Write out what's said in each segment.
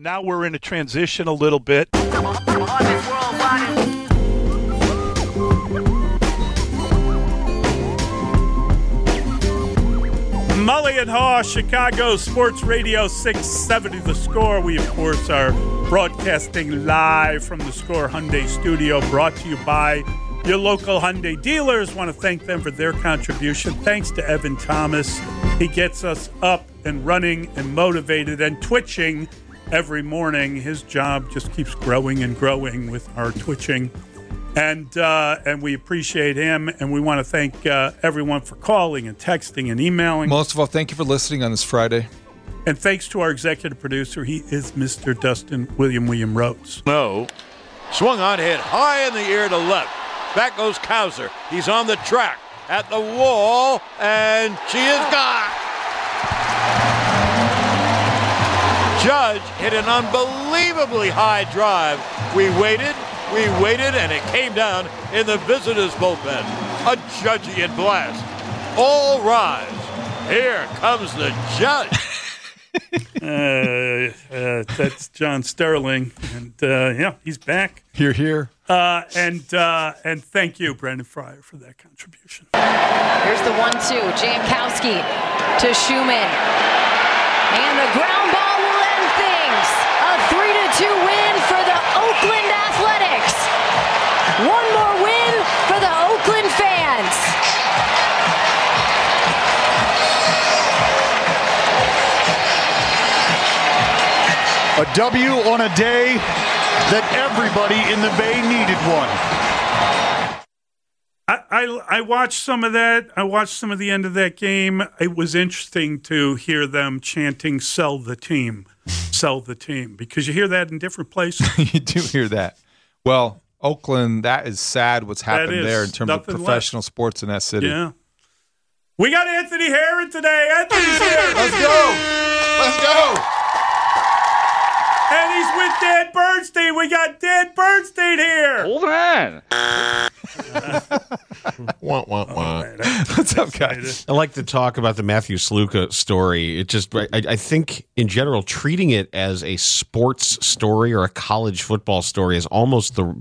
Now we're in a transition a little bit. Mully and Haw, Chicago Sports Radio 670 The Score. We, of course, are broadcasting live from the Score Hyundai studio, brought to you by your local Hyundai dealers. Want to thank them for their contribution. Thanks to Evan Thomas. He gets us up and running and motivated and twitching every morning. His job just keeps growing and growing with our twitching. And we appreciate him, and we want to thank everyone for calling and texting and emailing. Most of all, thank you for listening on this Friday. And thanks to our executive producer. He is Mr. Dustin William Rhodes. No. Swung on, hit high in the air to left. Back goes Cowser. He's on the track at the wall, and she is gone. Judge hit an unbelievably high drive. We waited, and it came down in the visitors' bullpen. A Judgian blast. All rise. Here comes the judge. That's John Sterling, and he's back. Here. And thank you, Brandon Fryer, for that contribution. Here's the 1-2. Jankowski to Schumann, and the ground ball will end things. A 3-2 win for the Oakland Athletics. One more win for the Oakland fans. A W on a day that everybody in the Bay needed one. I watched some of that. I watched some of the end of that game. It was interesting to hear them chanting, "Sell the team, sell the team," because you hear that in different places. You do hear that. Well, Oakland, that is sad what's happened there in terms of professional sports in that city. Yeah. We got Anthony Herron today. Anthony's here. Let's go. And he's with Dan Bernstein. We got Dan Bernstein here. Hold on. What's up, guys? I like to talk about the Matthew Sluka story. It just, I think, in general, treating it as a sports story or a college football story is almost the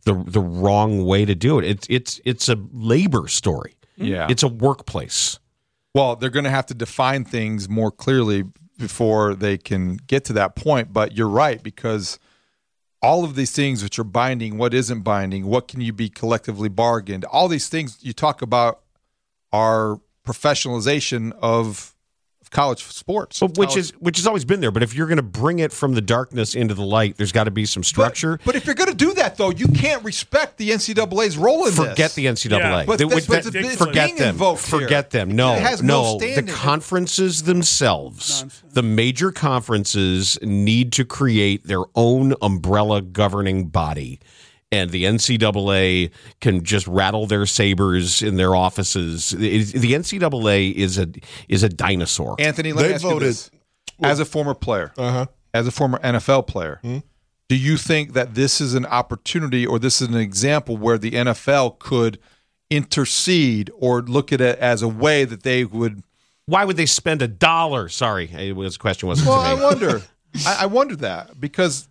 wrong way to do it. It's a labor story. Yeah, it's a workplace. Well, they're going to have to define things more clearly before they can get to that point. But you're right, because all of these things which are binding, what isn't binding, what can you be collectively bargained, all these things you talk about are professionalization of college sports. Which has always been there. But if you're going to bring it from the darkness into the light, there's got to be some structure. But if you're going to do that, though, you can't respect the NCAA's role in this. Forget the NCAA. Yeah, but forget them. Forget them. No, it has no the standing. conferences themselves, the major conferences need to create their own umbrella governing body. And the NCAA can just rattle their sabers in their offices. The NCAA is a dinosaur. Anthony, let me ask you this. As a former player, as a former NFL player, do you think that this is an opportunity or this is an example where the NFL could intercede or look at it as a way that they would? Why would they spend $1? Sorry, the question wasn't to me. I wonder. I wonder that because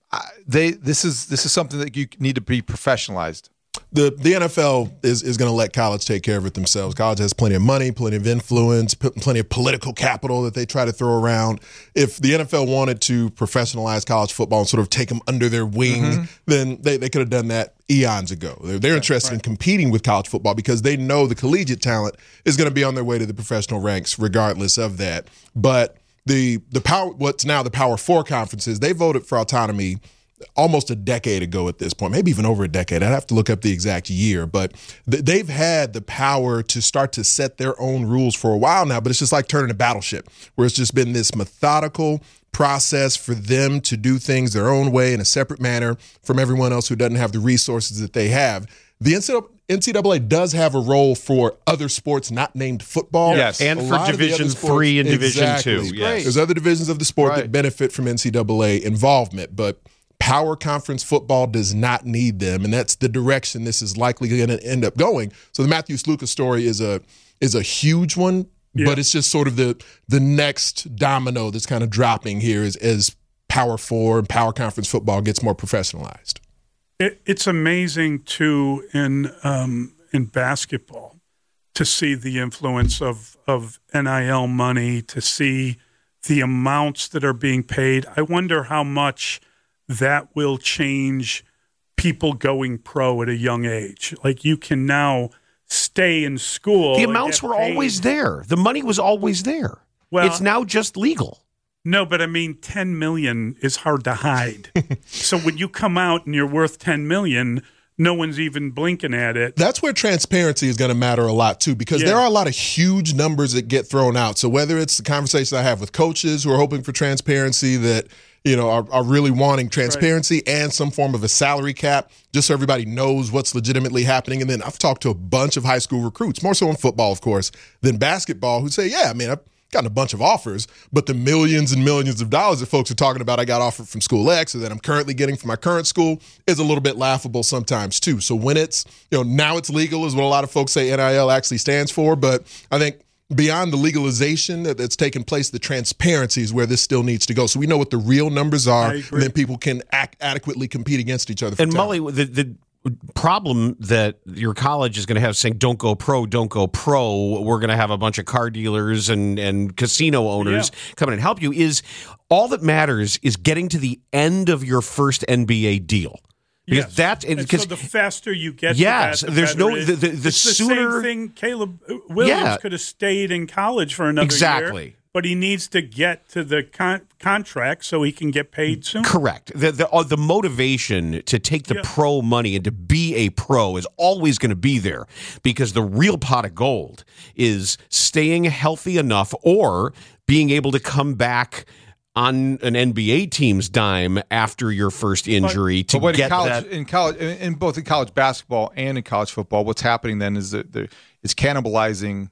this is something that you need to be professionalized. The NFL is going to let college take care of it themselves. College has plenty of money, plenty of influence, plenty of political capital that they try to throw around. If the NFL wanted to professionalize college football and sort of take them under their wing, then they could have done that eons ago. They're interested in competing with college football because they know the collegiate talent is going to be on their way to the professional ranks regardless of that. But the power, what's now the Power 4 conferences, they voted for autonomy almost a decade ago at this point, maybe even over a decade. I'd have to look up the exact year, but they've had the power to start to set their own rules for a while now, but it's just like turning a battleship where it's just been this methodical process for them to do things their own way in a separate manner from everyone else who doesn't have the resources that they have. The NCAA does have a role for other sports not named football. Yes, and for Division III and Division II. Yes. There's other divisions of the sport that benefit from NCAA involvement, but power conference football does not need them, and that's the direction this is likely going to end up going. So the Matthew Sluka story is a huge one, but it's just sort of the next domino that's kind of dropping here as Power 4 and Power Conference football gets more professionalized. It's amazing, too, in basketball to see the influence of NIL money, to see the amounts that are being paid. I wonder how much that will change people going pro at a young age. Like, you can now stay in school. The amounts were always there. The money was always there. Well, it's now just legal. No, but I mean, $10 million is hard to hide. So when you come out and you're worth $10 million, no one's even blinking at it. That's where transparency is going to matter a lot, too, because there are a lot of huge numbers that get thrown out. So whether it's the conversation I have with coaches who are hoping for transparency that, are really wanting transparency and some form of a salary cap, just so everybody knows what's legitimately happening. And then I've talked to a bunch of high school recruits, more so in football, of course, than basketball, who say, I've gotten a bunch of offers, but the millions and millions of dollars that folks are talking about I got offered from school X or that I'm currently getting from my current school is a little bit laughable sometimes too. So when it's, now it's legal is what a lot of folks say NIL actually stands for, but I think beyond the legalization that's taken place, the transparency is where this still needs to go. So we know what the real numbers are, and then people can adequately compete against each other. And Mully, the problem that your college is going to have saying don't go pro, we're going to have a bunch of car dealers and casino owners come in and help you, is all that matters is getting to the end of your first NBA deal. Because so the faster you get to that, there's no the sooner the same thing. Caleb Williams could have stayed in college for another year, but he needs to get to the contract so he can get paid soon. Correct. The motivation to take the pro money and to be a pro is always going to be there, because the real pot of gold is staying healthy enough or being able to come back on an NBA team's dime after your first injury to get that. In both in college basketball and in college football, what's happening then is that it's cannibalizing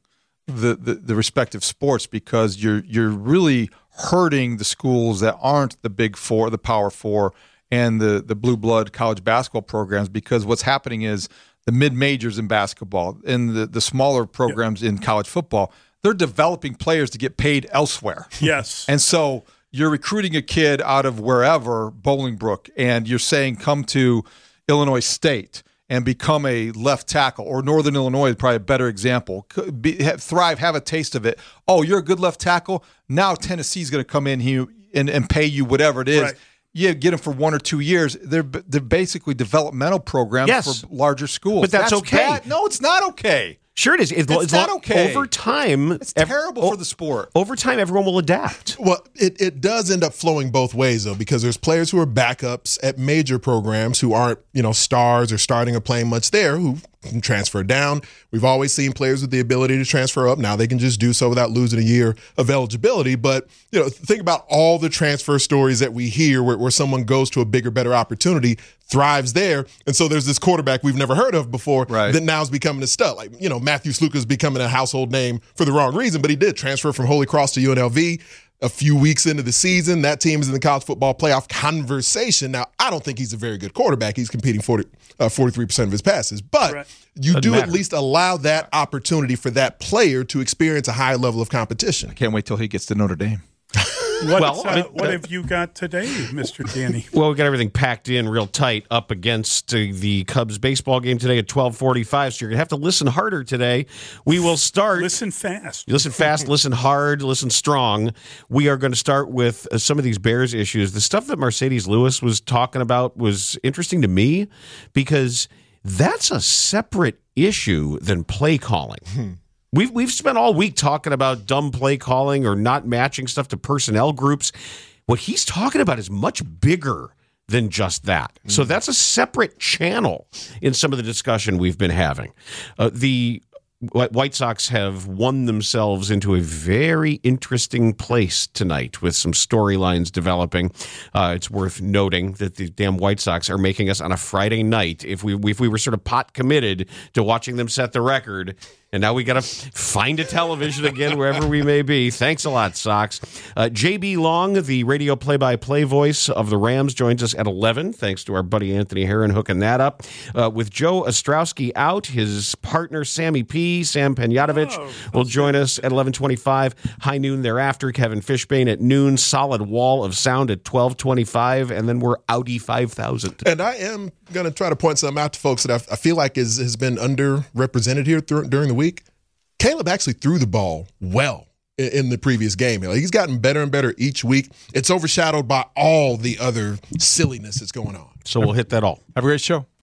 the respective sports, because you're really hurting the schools that aren't the Big Four, the Power Four, and the blue blood college basketball programs, because what's happening is the mid-majors in basketball and the smaller programs in college football, they're developing players to get paid elsewhere. Yes. And so you're recruiting a kid out of wherever, Bolingbrook, and you're saying come to Illinois State and become a left tackle, or Northern Illinois is probably a better example. Thrive, have a taste of it. Oh, you're a good left tackle? Now Tennessee's going to come in here and pay you whatever it is. Right. You get them for 1 or 2 years. They're basically developmental programs for larger schools. But that's okay. Bad. No, it's not okay. Sure it is. It's not okay. Over time, it's terrible for the sport. Over time, everyone will adapt. Well, it does end up flowing both ways, though, because there's players who are backups at major programs who aren't, stars or starting or playing much there, who can transfer down. We've always seen players with the ability to transfer up. Now they can just do so without losing a year of eligibility. But, think about all the transfer stories that we hear where someone goes to a bigger, better opportunity, thrives there. And so there's this quarterback we've never heard of before that now is becoming a stud. Like, Matthew Sluka is becoming a household name for the wrong reason, but he did transfer from Holy Cross to UNLV. A few weeks into the season, that team is in the college football playoff conversation. Now, I don't think he's a very good quarterback. He's competing 43% of his passes. But you do at least allow that opportunity for that player to experience a high level of competition. I can't wait till he gets to Notre Dame. What have you got today, Mr. Danny? Well, we got everything packed in real tight up against the Cubs baseball game today at 12:45, so you're going to have to listen harder today. We will start... Listen fast, listen hard, listen strong. We are going to start with some of these Bears issues. The stuff that Mercedes Lewis was talking about was interesting to me, because that's a separate issue than play calling. We've spent all week talking about dumb play calling or not matching stuff to personnel groups. What he's talking about is much bigger than just that. So that's a separate channel in some of the discussion we've been having. The White Sox have won themselves into a very interesting place tonight with some storylines developing. It's worth noting that the damn White Sox are making us on a Friday night. If we were sort of pot committed to watching them set the record, And now we got to find a television again wherever we may be. Thanks a lot, Sox. JB Long, the radio play-by-play voice of the Rams, joins us at 11. Thanks to our buddy Anthony Herron hooking that up. With Joe Ostrowski out, his partner Sammy P, Sam Penyatovich, will join us at 11:25. High noon thereafter. Kevin Fishbane at noon. Solid wall of sound at 12:25, and then we're Audi 5000. And I am going to try to point something out to folks that I feel like has been underrepresented here during the week. Caleb actually threw the ball well in the previous game. He's gotten better and better each week. It's overshadowed by all the other silliness that's going on. So we'll hit that all. Have a great show.